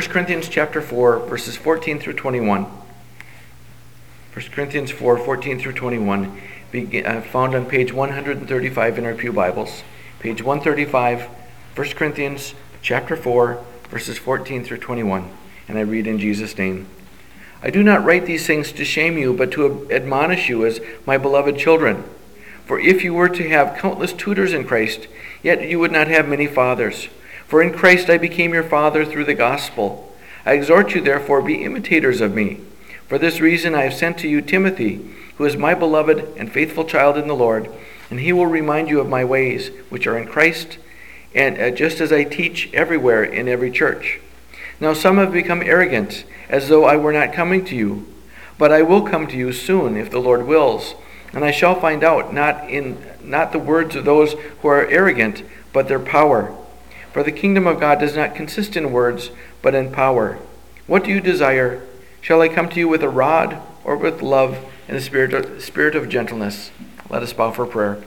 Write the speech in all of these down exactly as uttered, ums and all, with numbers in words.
First Corinthians chapter four, verses fourteen through twenty-one. First Corinthians four, fourteen through twenty-one, begin, uh, found on page one thirty-five in our pew Bibles. Page one thirty-five, First Corinthians chapter four, verses fourteen through twenty-one. And I read in Jesus' name. I do not write these things to shame you, but to admonish you as my beloved children. For if you were to have countless tutors in Christ, yet you would not have many fathers. For in Christ I became your father through the gospel. I exhort you, therefore, be imitators of me. For this reason I have sent to you Timothy, who is my beloved and faithful child in the Lord, and he will remind you of my ways, which are in Christ, and uh, just as I teach everywhere in every church. Now some have become arrogant, as though I were not coming to you. But I will come to you soon, if the Lord wills, and I shall find out not in not the words of those who are arrogant, but their power. For the kingdom of God does not consist in words, but in power. What do you desire? Shall I come to you with a rod, or with love and a spirit of, spirit of gentleness? Let us bow for prayer.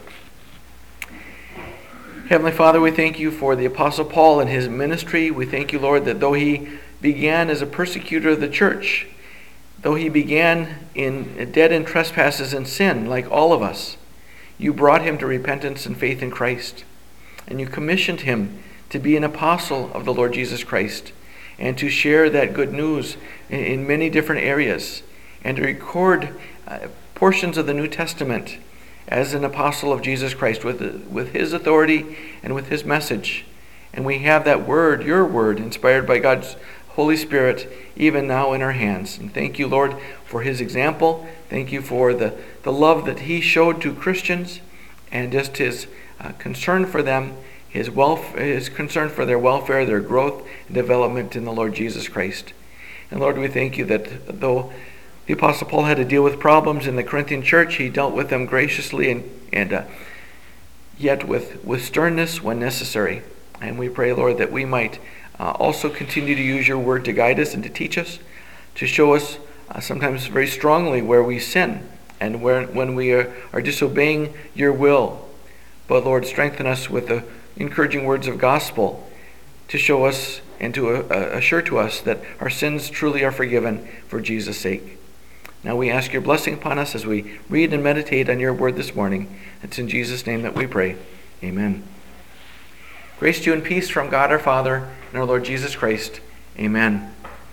Heavenly Father, we thank you for the Apostle Paul and his ministry. We thank you, Lord, that though he began as a persecutor of the church, though he began in dead in trespasses and sin, like all of us, you brought him to repentance and faith in Christ. And you commissioned him to be an apostle of the Lord Jesus Christ, and to share that good news in many different areas, and to record uh, portions of the New Testament as an apostle of Jesus Christ with, with his authority and with his message. And we have that word, your word, inspired by God's Holy Spirit, even now in our hands. And thank you, Lord, for his example. Thank you for the, the love that he showed to Christians, and just his uh, concern for them, his, welf- his concern for their welfare, their growth, and development in the Lord Jesus Christ. And Lord, we thank you that though the Apostle Paul had to deal with problems in the Corinthian church, he dealt with them graciously and, and uh, yet with, with sternness when necessary. And we pray, Lord, that we might uh, also continue to use your word to guide us and to teach us, to show us uh, sometimes very strongly where we sin and where when we are, are disobeying your will. But Lord, strengthen us with the encouraging words of gospel to show us and to uh, assure to us that our sins truly are forgiven for Jesus' sake. Now we ask your blessing upon us as we read and meditate on your word this morning. It's in Jesus' name that we pray. Amen. Grace to you and peace from God our Father and our Lord Jesus Christ. Amen.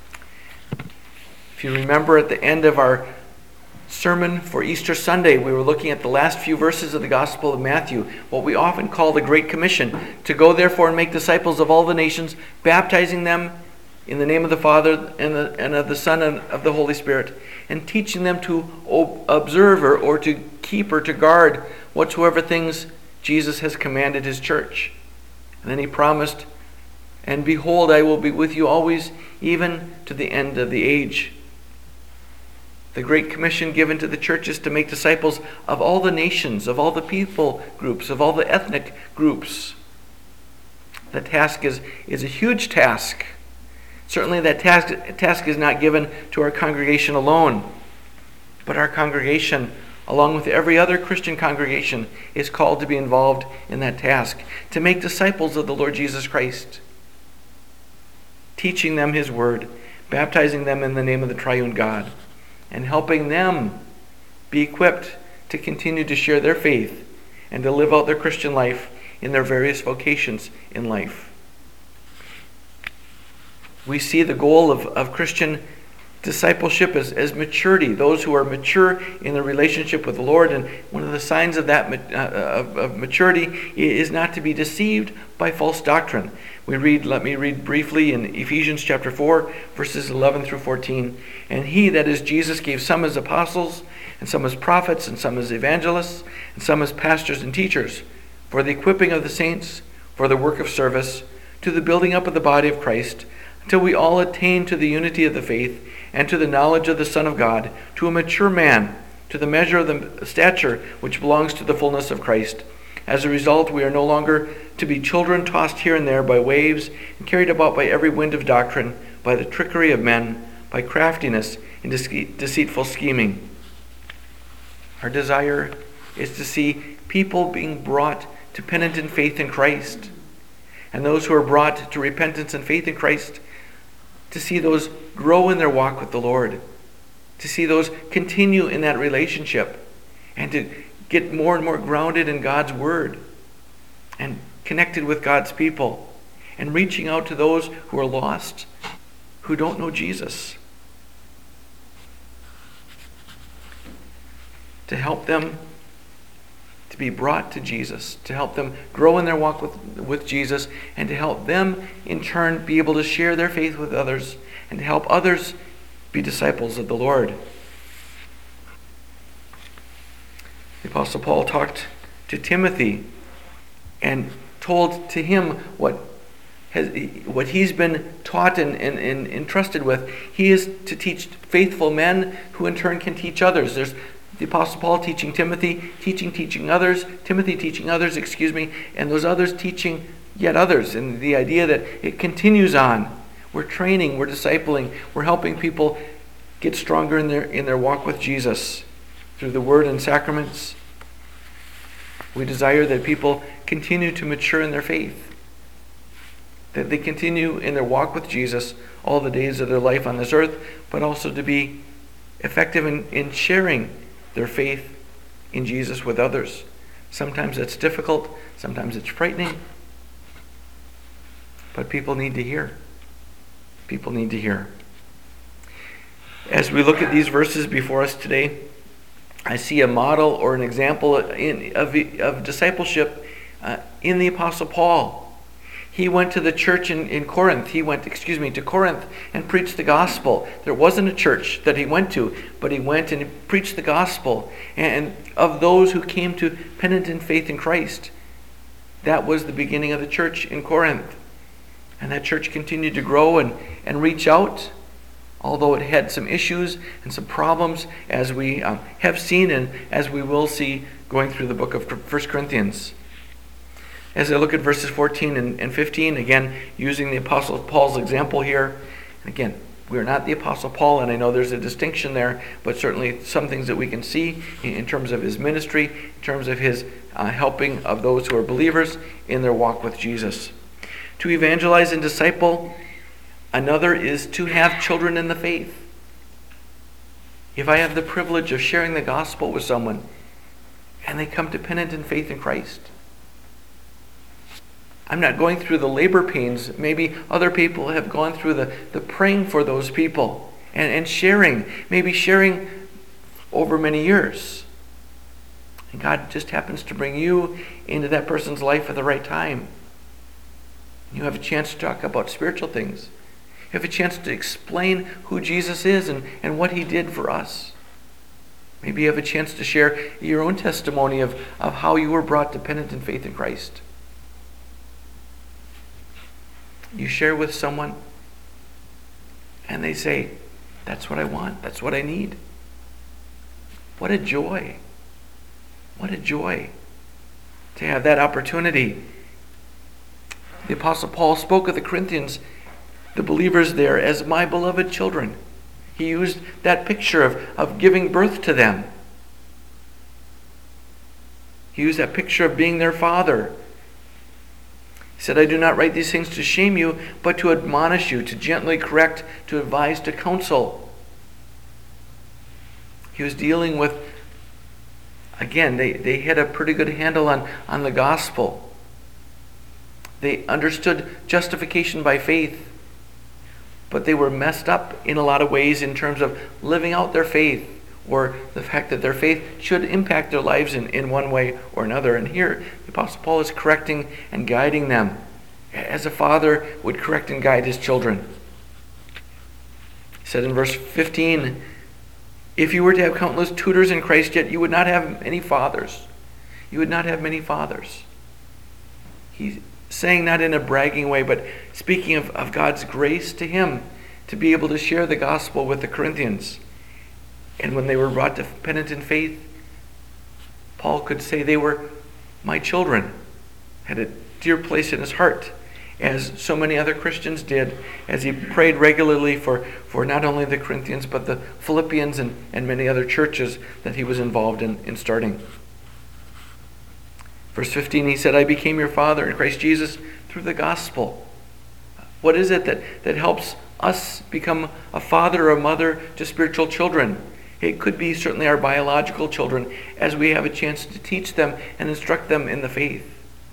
If you remember at the end of our sermon for Easter Sunday, we were looking at the last few verses of the Gospel of Matthew, what we often call the Great Commission, to go therefore and make disciples of all the nations, baptizing them in the name of the Father and, the, and of the Son and of the Holy Spirit, and teaching them to observe or, or to keep or to guard whatsoever things Jesus has commanded his church. And then he promised, and behold, I will be with you always, even to the end of the age. The Great Commission given to the church is to make disciples of all the nations, of all the people groups, of all the ethnic groups. The task is, is a huge task. Certainly that task, task is not given to our congregation alone, but our congregation, along with every other Christian congregation, is called to be involved in that task, to make disciples of the Lord Jesus Christ, teaching them his word, baptizing them in the name of the triune God, and helping them be equipped to continue to share their faith and to live out their Christian life in their various vocations in life. We see the goal of, of Christian discipleship as, as maturity, those who are mature in their relationship with the Lord. And one of the signs of that uh, of, of maturity is not to be deceived by false doctrine. We read, let me read briefly in Ephesians chapter four, verses eleven through fourteen. And he, that is Jesus, gave some as apostles, and some as prophets, and some as evangelists, and some as pastors and teachers, for the equipping of the saints, for the work of service, to the building up of the body of Christ, until we all attain to the unity of the faith and to the knowledge of the Son of God, to a mature man, to the measure of the stature which belongs to the fullness of Christ. As a result, we are no longer to be children tossed here and there by waves and carried about by every wind of doctrine, by the trickery of men, by craftiness and deceitful scheming. Our desire is to see people being brought to penitent faith in Christ. And those who are brought to repentance and faith in Christ, to see those grow in their walk with the Lord, to see those continue in that relationship, and to get more and more grounded in God's Word and connected with God's people and reaching out to those who are lost, who don't know Jesus, to help them to be brought to Jesus, to help them grow in their walk with, with Jesus, and to help them in turn be able to share their faith with others and to help others be disciples of the Lord. The Apostle Paul talked to Timothy and told to him what has what he's been taught and, and, and entrusted with. He is to teach faithful men who in turn can teach others. There's the Apostle Paul teaching Timothy, teaching, teaching others, Timothy teaching others, excuse me, and those others teaching yet others. And the idea that it continues on. We're training, we're discipling, we're helping people get stronger in their in their walk with Jesus through the Word and sacraments. We desire that people continue to mature in their faith, that they continue in their walk with Jesus all the days of their life on this earth, but also to be effective in, in sharing their faith in Jesus with others. Sometimes it's difficult, sometimes it's frightening, but people need to hear. People need to hear. As we look at these verses before us today, I see a model or an example in, of, of discipleship uh, in the Apostle Paul. He went to the church in, in Corinth. He went, excuse me, to Corinth and preached the gospel. There wasn't a church that he went to, but he went and he preached the gospel. And of those who came to penitent faith in Christ, that was the beginning of the church in Corinth. And that church continued to grow and, and reach out, although it had some issues and some problems, as we um, have seen and as we will see going through the book of First Corinthians. As I look at verses fourteen and fifteen, again, using the Apostle Paul's example here, and again, we are not the Apostle Paul, and I know there's a distinction there, but certainly some things that we can see in terms of his ministry, in terms of his uh, helping of those who are believers in their walk with Jesus. To evangelize and disciple, another is to have children in the faith. If I have the privilege of sharing the gospel with someone, and they come to penitent faith in Christ, I'm not going through the labor pains. Maybe other people have gone through the, the praying for those people and, and sharing, maybe sharing over many years. And God just happens to bring you into that person's life at the right time. You have a chance to talk about spiritual things. You have a chance to explain who Jesus is and, and what he did for us. Maybe you have a chance to share your own testimony of, of how you were brought to penitent faith in Christ. You share with someone and they say, that's what I want, that's what I need. What a joy. What a joy to have that opportunity. The Apostle Paul spoke of the Corinthians, the believers there, as my beloved children. He used that picture of, of giving birth to them. He used that picture of being their father. He said, I do not write these things to shame you, but to admonish you, to gently correct, to advise, to counsel. He was dealing with, again, they, they had a pretty good handle on, on the gospel. They understood justification by faith, but they were messed up in a lot of ways in terms of living out their faith, or the fact that their faith should impact their lives in, in one way or another. And here, the Apostle Paul is correcting and guiding them, as a father would correct and guide his children. He said in verse fifteen, if you were to have countless tutors in Christ, yet you would not have any fathers. You would not have many fathers. He's saying that in a bragging way, but speaking of, of God's grace to him to be able to share the gospel with the Corinthians. And when they were brought to penitent faith, Paul could say they were my children, had a dear place in his heart, as so many other Christians did, as he prayed regularly for, for not only the Corinthians, but the Philippians and, and many other churches that he was involved in, in starting. Verse fifteen, he said, I became your father in Christ Jesus through the gospel. What is it that, that helps us become a father or a mother to spiritual children. It could be certainly our biological children as we have a chance to teach them and instruct them in the faith.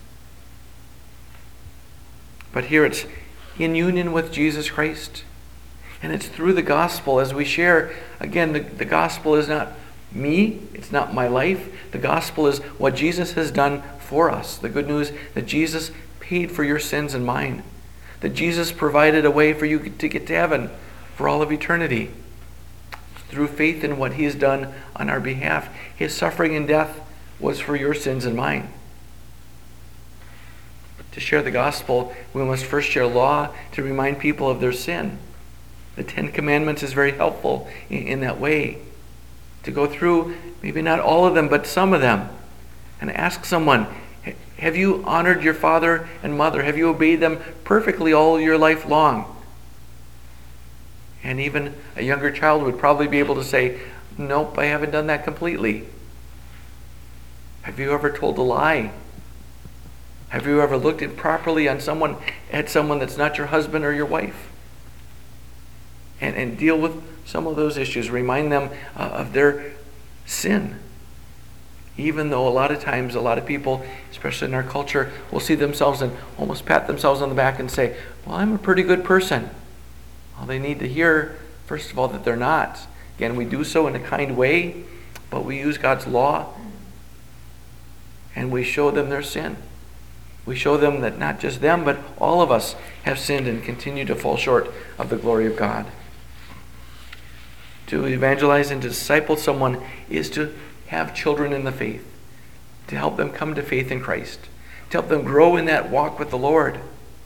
But here it's in union with Jesus Christ. And it's through the gospel as we share. Again, the, the gospel is not me. It's not my life. The gospel is what Jesus has done for us. The good news that Jesus paid for your sins and mine. That Jesus provided a way for you to get to heaven for all of eternity. Through faith in what he has done on our behalf. His suffering and death was for your sins and mine. To share the gospel, we must first share law to remind people of their sin. The Ten Commandments is very helpful in, in that way. To go through, maybe not all of them, but some of them. And ask someone, have you honored your father and mother? Have you obeyed them perfectly all your life long? And even a younger child would probably be able to say, nope, I haven't done that completely. Have you ever told a lie? Have you ever looked improperly on someone, at someone that's not your husband or your wife? And, and deal with some of those issues. Remind them uh, of their sin. Even though a lot of times, a lot of people, especially in our culture, will see themselves and almost pat themselves on the back and say, well, I'm a pretty good person. Well, they need to hear, first of all, that they're not. Again, we do so in a kind way, but we use God's law and we show them their sin. We show them that not just them, but all of us have sinned and continue to fall short of the glory of God. To evangelize and to disciple someone is to have children in the faith, to help them come to faith in Christ, to help them grow in that walk with the Lord.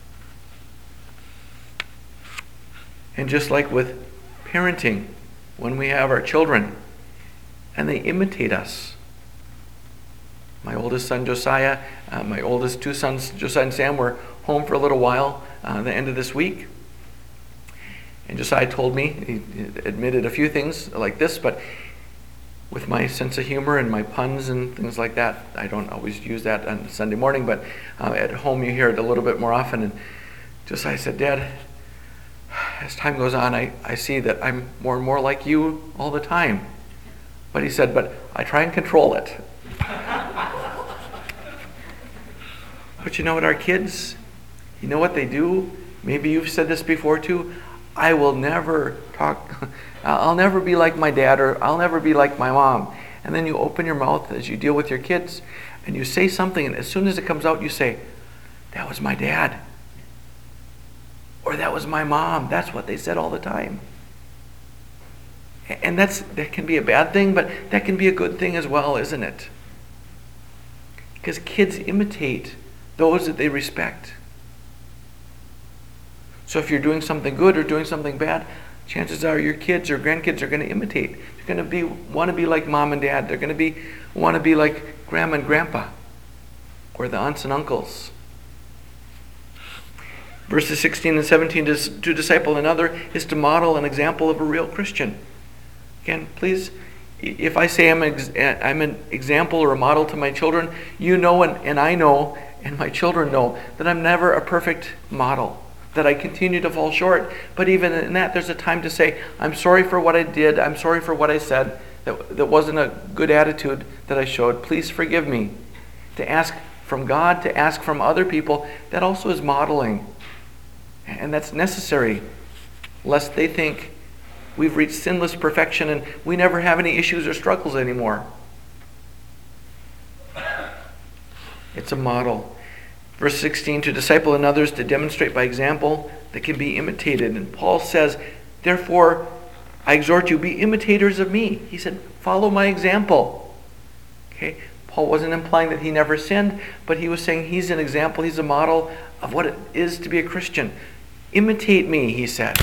And just like with parenting, when we have our children and they imitate us. My oldest son, Josiah, uh, my oldest two sons, Josiah and Sam, were home for a little while uh, the end of this week. And Josiah told me, he admitted a few things like this, but with my sense of humor and my puns and things like that, I don't always use that on Sunday morning, but uh, at home you hear it a little bit more often. And Josiah said, Dad, as time goes on, I, I see that I'm more and more like you all the time. But he said, but I try and control it. But you know what, our kids, you know what they do? Maybe you've said this before too. I will never talk, I'll never be like my dad, or I'll never be like my mom. And then you open your mouth as you deal with your kids and you say something, and as soon as it comes out you say, that was my dad. Or that was my mom. That's what they said all the time. And that's that can be a bad thing, but that can be a good thing as well, isn't it? Because kids imitate those that they respect. So if you're doing something good or doing something bad, chances are your kids or grandkids are going to imitate. They're going to be want to be like mom and dad. They're going to be want to be like grandma and grandpa, or the aunts and uncles. Verses sixteen and seventeen, to, to disciple another is to model an example of a real Christian. Again, please, if I say I'm, ex- I'm an example or a model to my children, you know and, and I know and my children know that I'm never a perfect model, that I continue to fall short. But even in that, there's a time to say, I'm sorry for what I did, I'm sorry for what I said, that, that wasn't a good attitude that I showed. Please forgive me. To ask from God, to ask from other people, that also is modeling. And that's necessary, lest they think we've reached sinless perfection and we never have any issues or struggles anymore. It's a model. Verse sixteen, to disciple in others, to demonstrate by example that can be imitated. And Paul says, therefore, I exhort you, be imitators of me. He said, follow my example. Okay, Paul wasn't implying that he never sinned, but he was saying he's an example, he's a model of what it is to be a Christian. Imitate me, he said.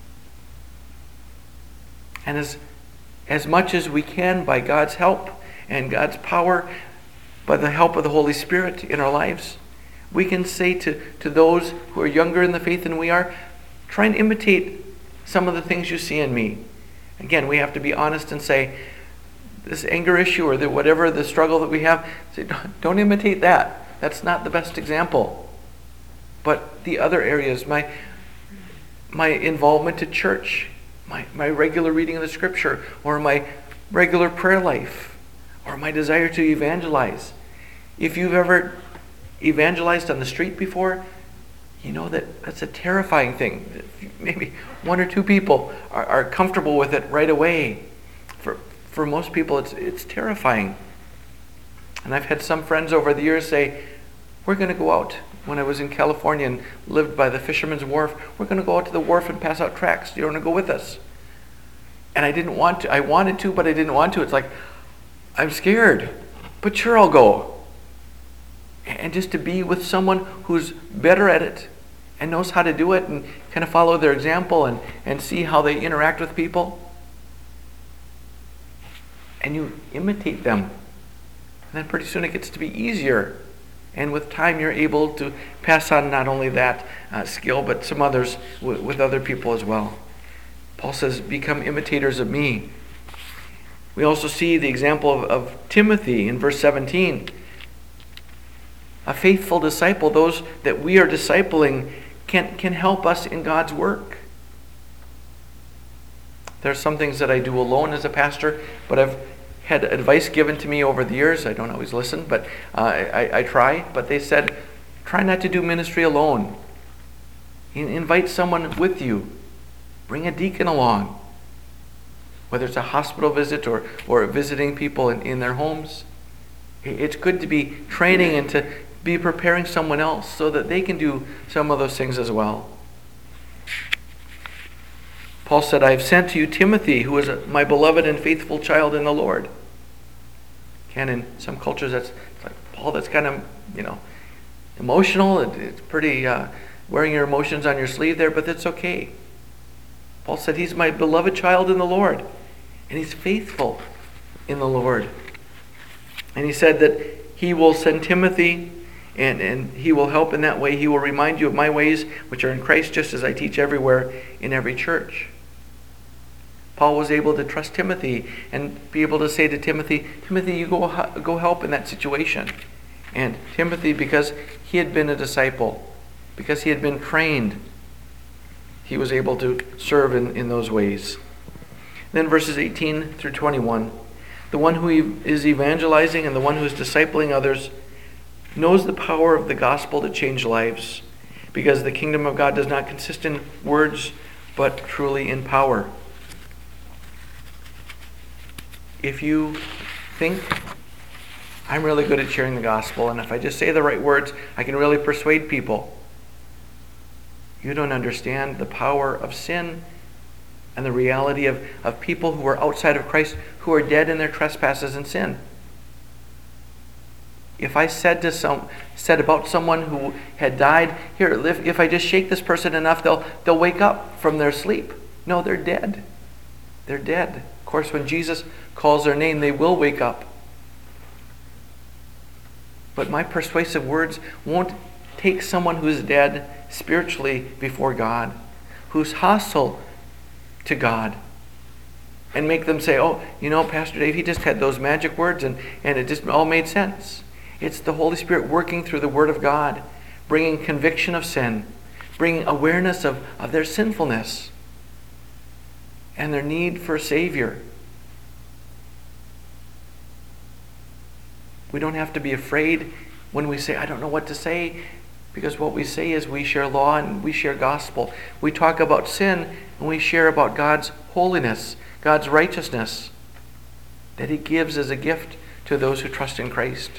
And as, as much as we can, by God's help and God's power, by the help of the Holy Spirit in our lives, we can say to, to those who are younger in the faith than we are, try and imitate some of the things you see in me. Again, we have to be honest and say, this anger issue or the, whatever the struggle that we have, say, don't, don't imitate that. That's not the best example. But the other areas, my my involvement to church, my, my regular reading of the scripture, or my regular prayer life, or my desire to evangelize. If you've ever evangelized on the street before, you know that that's a terrifying thing. Maybe one or two people are, are comfortable with it right away. For for most people, it's it's terrifying. And I've had some friends over the years say, we're going to go out. When I was in California and lived by the Fisherman's Wharf, we're going to go out to the wharf and pass out tracts. Do you want to go with us? And I didn't want to. I wanted to, but I didn't want to. It's like, I'm scared, but sure, I'll go. And just to be with someone who's better at it and knows how to do it and kind of follow their example and, and see how they interact with people. And you imitate them. And then pretty soon it gets to be easier. And with time you're able to pass on not only that uh, skill, but some others w- with other people as well. Paul says, become imitators of me. We also see the example of, of Timothy in verse seventeen. A faithful disciple, those that we are discipling, can, can help us in God's work. There are some things that I do alone as a pastor, but I've had advice given to me over the years. I don't always listen, but uh, I, I try. But they said, try not to do ministry alone. In, invite someone with you. Bring a deacon along. Whether it's a hospital visit or, or visiting people in, in their homes. It's good to be training and to be preparing someone else so that they can do some of those things as well. Paul said, I have sent to you Timothy, who is a, my beloved and faithful child in the Lord. Again, in some cultures, that's like, Paul, that's kind of, you know, emotional. It, it's pretty uh, wearing your emotions on your sleeve there, but that's okay. Paul said, he's my beloved child in the Lord, and he's faithful in the Lord. And he said that he will send Timothy, and, and he will help in that way. He will remind you of my ways, which are in Christ, just as I teach everywhere in every church. Paul was able to trust Timothy and be able to say to Timothy, Timothy, you go, go help in that situation. And Timothy, because he had been a disciple, because he had been trained, he was able to serve in, in those ways. Then verses eighteen through twenty-one. The one who is evangelizing and the one who is discipling others knows the power of the gospel to change lives, because the kingdom of God does not consist in words, but truly in power. If you think, I'm really good at sharing the gospel, and if I just say the right words, I can really persuade people, you don't understand the power of sin and the reality of, of people who are outside of Christ, who are dead in their trespasses and sin. If I said to some said about someone who had died, here, if, if I just shake this person enough, they'll they'll wake up from their sleep. No, they're dead. They're dead. Of course, when Jesus calls their name, they will wake up. But my persuasive words won't take someone who's dead spiritually before God, who's hostile to God, and make them say, oh, you know, Pastor Dave, he just had those magic words and, and it just all made sense. It's the Holy Spirit working through the Word of God, bringing conviction of sin, bringing awareness of, of their sinfulness and their need for a Savior. We don't have to be afraid when we say, I don't know what to say, because what we say is we share law and we share gospel. We talk about sin and we share about God's holiness, God's righteousness that He gives as a gift to those who trust in Christ.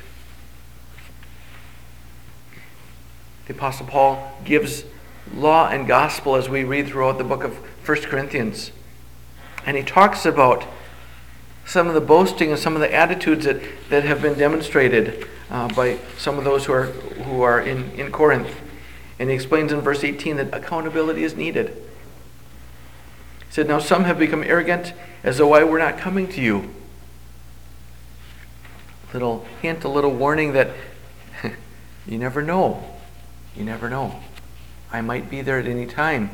The Apostle Paul gives law and gospel as we read throughout the book of First Corinthians. And he talks about some of the boasting and some of the attitudes that, that have been demonstrated uh, by some of those who are who are in, in Corinth. And he explains in verse eighteen that accountability is needed. He said, now some have become arrogant as though I were not coming to you. Little hint, a little warning that you never know. You never know. I might be there at any time.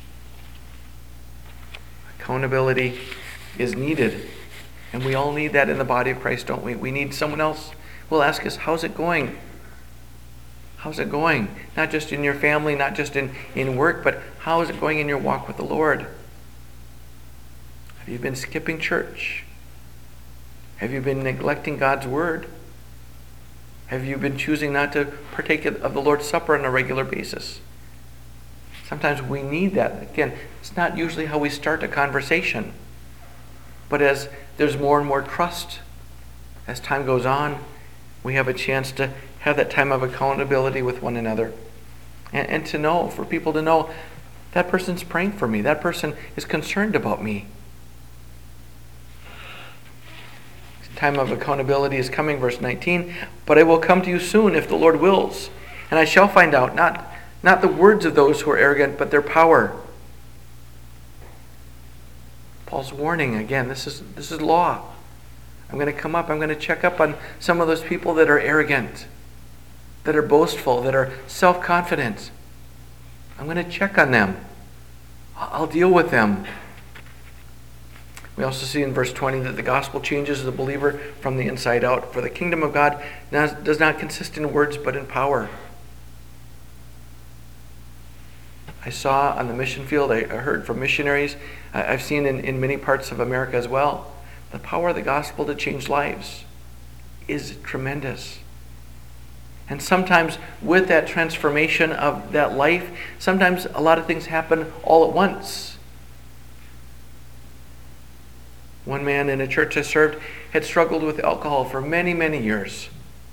Accountability is needed. And we all need that in the body of Christ, don't we? We need someone else who will ask us, how's it going? How's it going? Not just in your family, not just in, in work, but how is it going in your walk with the Lord? Have you been skipping church? Have you been neglecting God's word? Have you been choosing not to partake of the Lord's Supper on a regular basis? Sometimes we need that. Again, it's not usually how we start a conversation. But as there's more and more trust, as time goes on, we have a chance to have that time of accountability with one another. And, and to know, for people to know, that person's praying for me. That person is concerned about me. Time of accountability is coming, verse nineteen. But I will come to you soon if the Lord wills. And I shall find out, not, not the words of those who are arrogant, but their power. Paul's warning again, this is, this is law. I'm going to come up, I'm going to check up on some of those people that are arrogant, that are boastful, that are self-confident. I'm going to check on them. I'll deal with them. We also see in verse twenty that the gospel changes the believer from the inside out. For the kingdom of God does not consist in words, but in power. I saw on the mission field, I heard from missionaries, I've seen in, in many parts of America as well, the power of the gospel to change lives is tremendous. And sometimes with that transformation of that life, sometimes a lot of things happen all at once. One man in a church I served had struggled with alcohol for many, many years.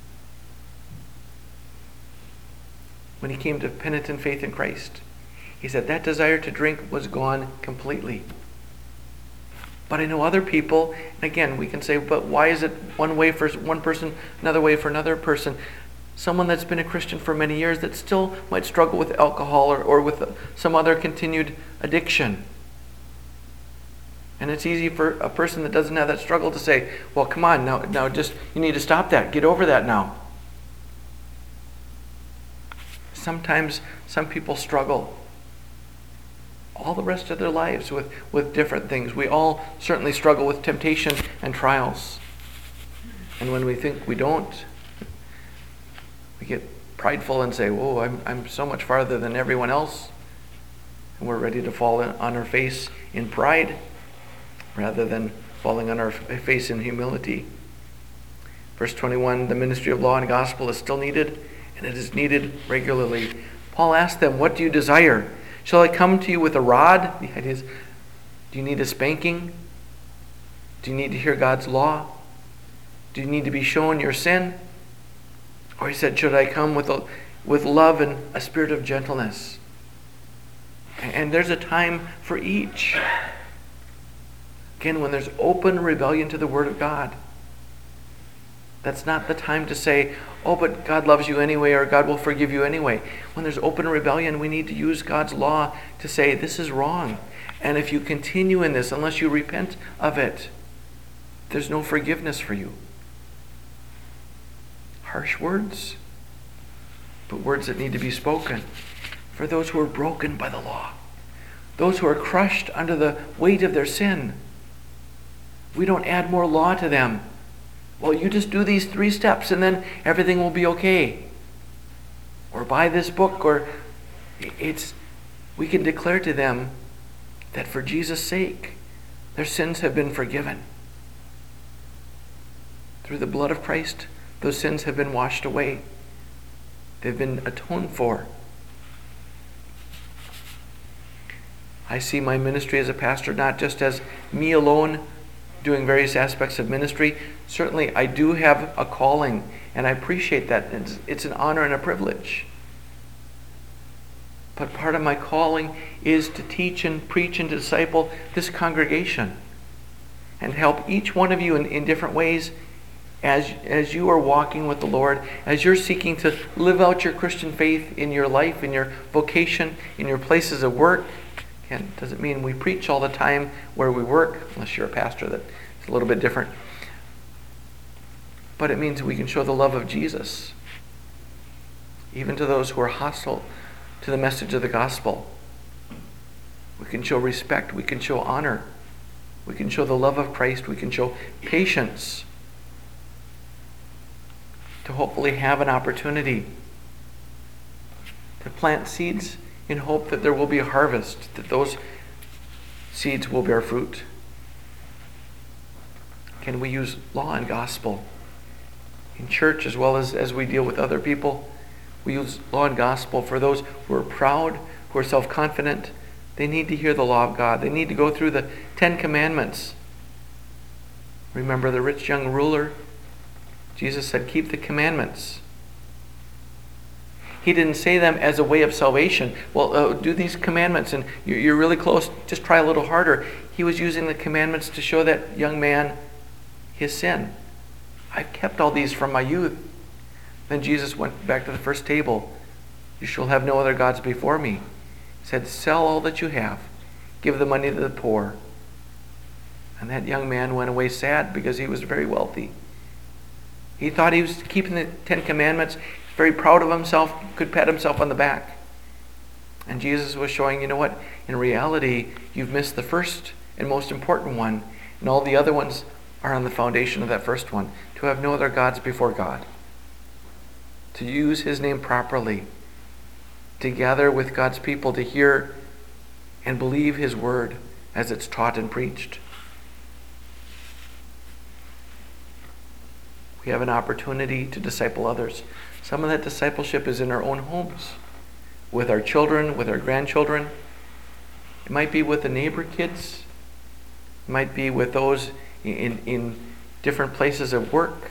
When he came to penitent faith in Christ, he said that desire to drink was gone completely. But I know other people, and again, we can say, but why is it one way for one person, another way for another person? Someone that's been a Christian for many years that still might struggle with alcohol or, or with some other continued addiction. And it's easy for a person that doesn't have that struggle to say, well, come on, now, now just, you need to stop that. Get over that now. Sometimes some people struggle all the rest of their lives with, with different things. We all certainly struggle with temptation and trials. And when we think we don't, we get prideful and say, whoa, I'm, I'm so much farther than everyone else. And we're ready to fall in, on our face in pride, rather than falling on our face in humility. Verse twenty-one, the ministry of law and gospel is still needed, and it is needed regularly. Paul asked them, what do you desire? Shall I come to you with a rod? The idea is, do you need a spanking? Do you need to hear God's law? Do you need to be shown your sin? Or he said, should I come with, a, with love and a spirit of gentleness? And there's a time for each. Again, when there's open rebellion to the Word of God, that's not the time to say, oh, but God loves you anyway, or God will forgive you anyway. When there's open rebellion, we need to use God's law to say, this is wrong. And if you continue in this, unless you repent of it, there's no forgiveness for you. Harsh words, but words that need to be spoken for those who are broken by the law, those who are crushed under the weight of their sin. We don't add more law to them. Well, you just do these three steps and then everything will be okay. Or buy this book, or it's, we can declare to them that for Jesus' sake, their sins have been forgiven. Through the blood of Christ, those sins have been washed away. They've been atoned for. I see my ministry as a pastor not just as me alone doing various aspects of ministry. Certainly, I do have a calling, and I appreciate that. It's, it's an honor and a privilege. But part of my calling is to teach and preach and disciple this congregation and help each one of you in, in different ways as, as you are walking with the Lord, as you're seeking to live out your Christian faith in your life, in your vocation, in your places of work. Again, it doesn't mean we preach all the time where we work, unless you're a pastor, that's a little bit different. But it means we can show the love of Jesus, even to those who are hostile to the message of the gospel. We can show respect, we can show honor, we can show the love of Christ, we can show patience, to hopefully have an opportunity to plant seeds in hope that there will be a harvest, that those seeds will bear fruit? Can we use law and gospel in church as well as as we deal with other people? We use law and gospel for those who are proud, who are self-confident. They need to hear the law of God. They need to go through the Ten Commandments. Remember the rich young ruler? Jesus said, keep the commandments. He didn't say them as a way of salvation. Well, uh, do these commandments and you're, you're really close. Just try a little harder. He was using the commandments to show that young man his sin. I've kept all these from my youth. Then Jesus went back to the first table. You shall have no other gods before me. He said, sell all that you have. Give the money to the poor. And that young man went away sad because he was very wealthy. He thought he was keeping the Ten Commandments, very proud of himself, could pat himself on the back. And Jesus was showing, you know what, in reality, you've missed the first and most important one, and all the other ones are on the foundation of that first one, to have no other gods before God, to use his name properly, to gather with God's people to hear and believe his word as it's taught and preached. We have an opportunity to disciple others. Some of that discipleship is in our own homes, with our children, with our grandchildren. It might be with the neighbor kids. It might be with those in, in different places of work.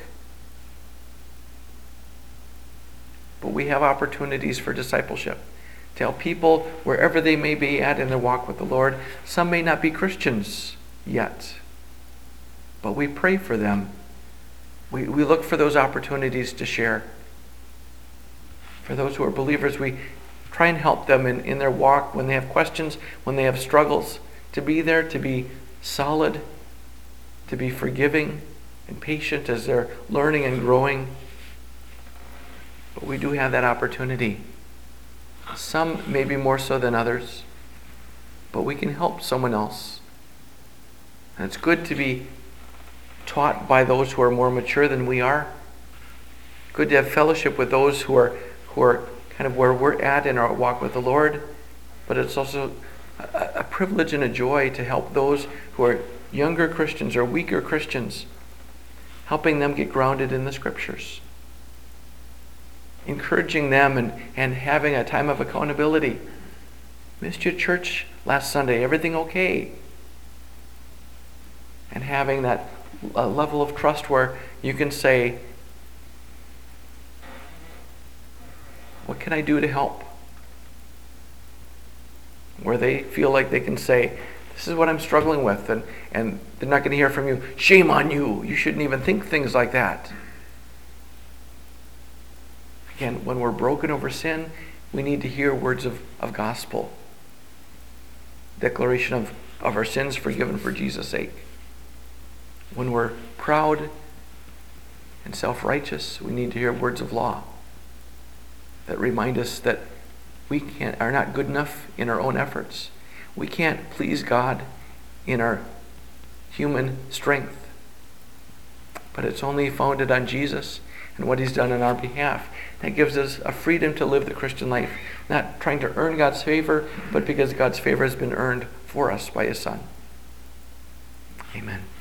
But we have opportunities for discipleship to help people wherever they may be at in their walk with the Lord. Some may not be Christians yet, but we pray for them. We, we look for those opportunities to share. For those who are believers, we try and help them in, in their walk when they have questions, when they have struggles, to be there, to be solid, to be forgiving and patient as they're learning and growing. But we do have that opportunity. Some maybe more so than others, but we can help someone else. And it's good to be taught by those who are more mature than we are. Good to have fellowship with those who are who are kind of where we're at in our walk with the Lord. But it's also a, a privilege and a joy to help those who are younger Christians or weaker Christians, helping them get grounded in the Scriptures, encouraging them and, and having a time of accountability. Missed your church last Sunday, everything okay? And having that a level of trust where you can say, what can I do to help? Where they feel like they can say, this is what I'm struggling with, and, and they're not going to hear from you, shame on you, you shouldn't even think things like that. Again, when we're broken over sin, we need to hear words of, of gospel, declaration of, of our sins forgiven for Jesus' sake. When we're proud and self-righteous, we need to hear words of law that remind us that we can't, are not good enough in our own efforts. We can't please God in our human strength. But it's only founded on Jesus and what he's done on our behalf. That gives us a freedom to live the Christian life, not trying to earn God's favor, but because God's favor has been earned for us by his Son. Amen.